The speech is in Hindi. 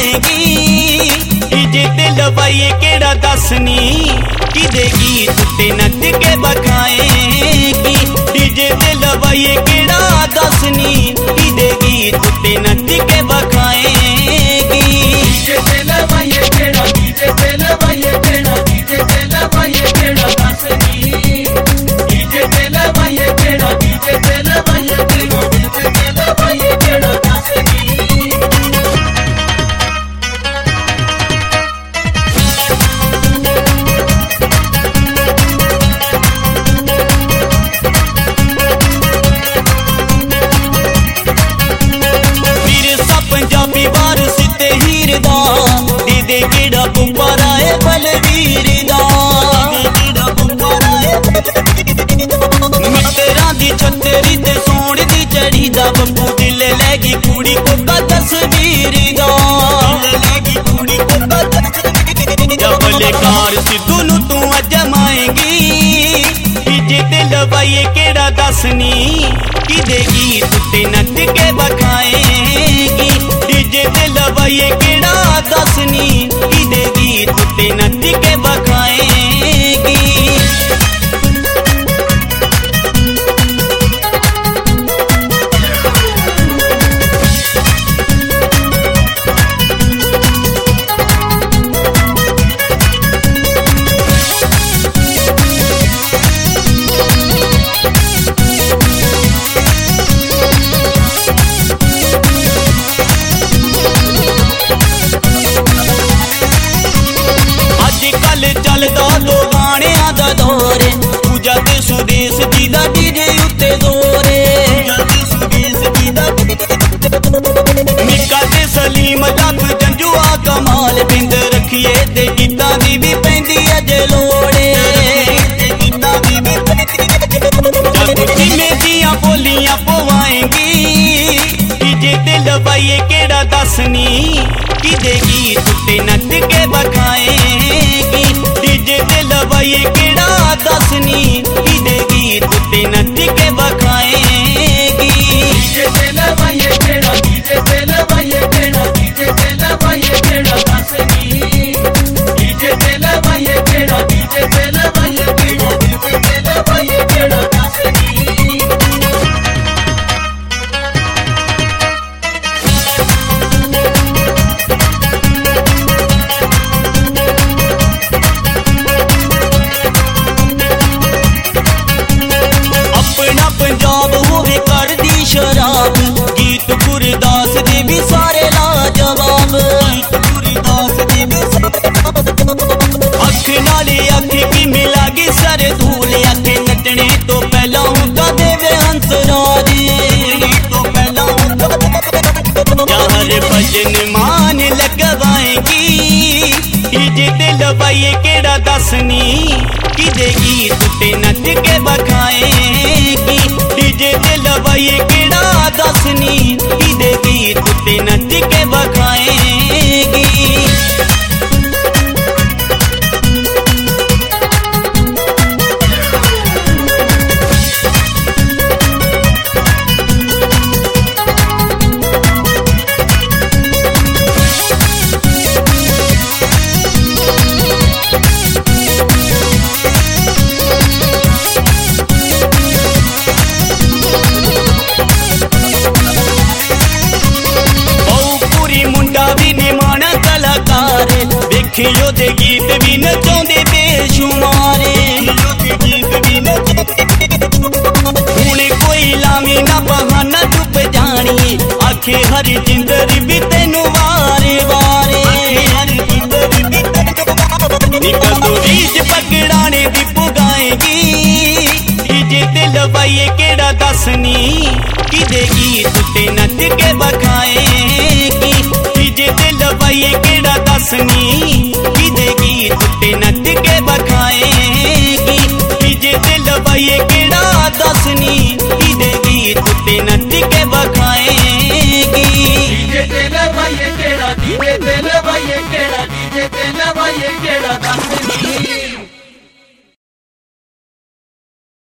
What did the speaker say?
जमाएगी। डीजे ते लवाइए केड़ा दसनी कि देगी तुते नच के बखाएगी। डीजे ते लवाइए केड़ा दसनी कि देगी तुते नच के बखाएगी। डीजे ते लवाइए केड़ा, डीजे ते लवाइए केड़ा, डीजे ते लवाइए केड़ा दसनी। डीजे ते लवाइए केड़ा, डीजे ते लवाइए केड़ा, डीजे ते लवाइए केड़ा दसनी। पंजाबी वारस ते हीर दा दीदे केड़ा बुंबारा है बलवीर दा। मित्तरां दी छतरी ते सोने दी चढ़ी दा बब्बू दिल लैगी कुड़ी कोका तस्वीर दा। डबले कार सिद्धू नू तू अजमाएगी। डीजे ते लवाइए केड़ा दसनी कि देगी तुते नच के बखाएगी। डीजे ते लवाइए केड़ा दसनी कि देगी तुते नच के बखाएगी। चलदा दो गाणियां दा दौर, पूजा ते सुदेश जी दा डीजे उत्ते जोरे। निक्का ते सलीम जब जंजुआ कमाल बिंद रखिए ते गीतां दी भी पैंदी अजे लोड़े। जब जिमें दियां बोलियां पवाएंगी। डीजे ते लवाइए केड़ा दसनी कि देगी तुते नच के बखाएगी। डीजे ते लवाइए केड़ा दसनी कि देगी तुते नच के बखाएगी। डीजे ते लवाइए केड़ा, डीजे ते लवाइए केड़ा, डीजे ते लवाइए केड़ा दसनी। डीजे ते लवाइए केड़ा, डीजे ते लवाइए केड़ा, डीजे ते लवाइए केड़ा दसनी। पंजाब होवे कर दी शराब, गीत गुरदास दे भी सारे लाजवाब। अख नाले अख की मिलागी सर धूल, अख नचने तो पहला उनका देवे हंस राजी। यार भजन मान लगवाएगी। डीजे ते लवाइए केड़ा दसनी कि देगी तुते नच के बखाएगी। डीजे ते लवाइए केड़ा दसनी कि देगी तुते नच के बखाएगी। देखियो दे गीत भी नचाउंदे बेशुमारे। हुण कोई लावी ना बहाना डुब जानी, आखे हर जिंदर भी तेनू वारे वारे। निकल तो रीच पकड़ाने दी पुगाएगी। डीजे ते लवाइए केड़ा दसनी कि देगी तुते नच के बखाएगी। डीजे ते लवाइए केड़ा दसनी